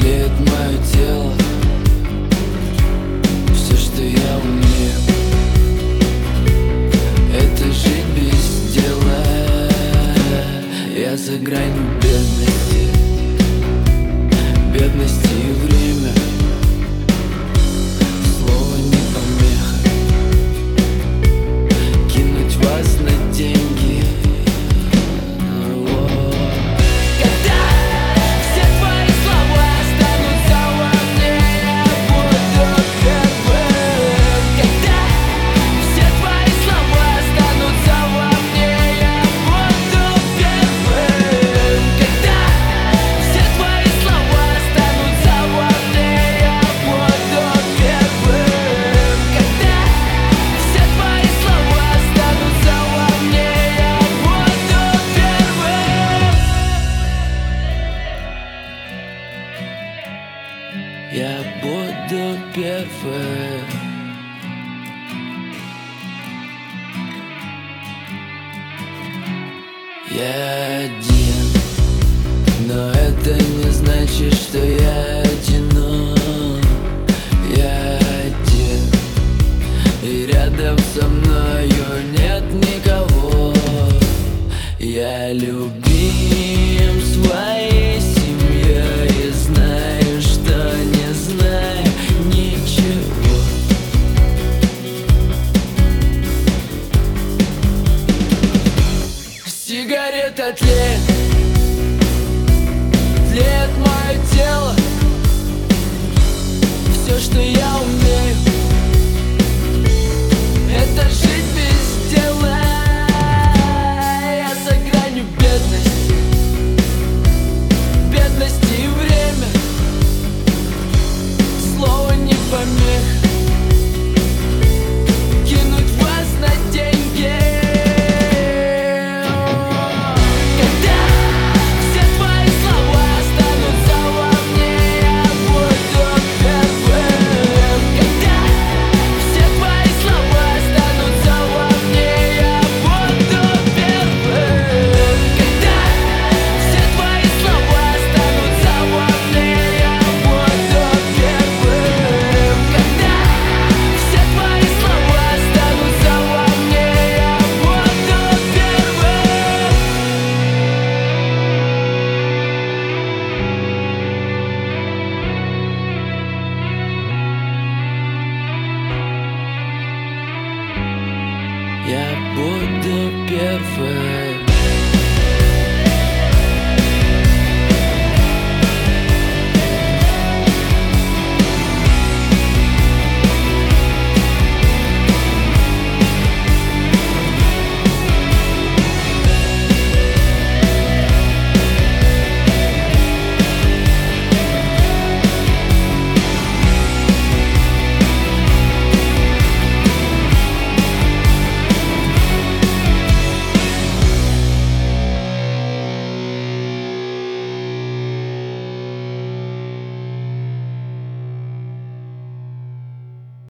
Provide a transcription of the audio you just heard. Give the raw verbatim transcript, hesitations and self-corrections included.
тлеет мое тело, все, что я умею, это жить без дела. Я за гранью бедности, бедности и время. Слово не помеха, кинуть вас на деньги. Когда все твои слова останутся во мне, я буду первым. Когда все твои слова останутся во мне, я буду первым. Когда все твои слова останутся во мне, я буду первым. Когда все твои слова останутся во мне, я буду первым. Я буду первым. Я один.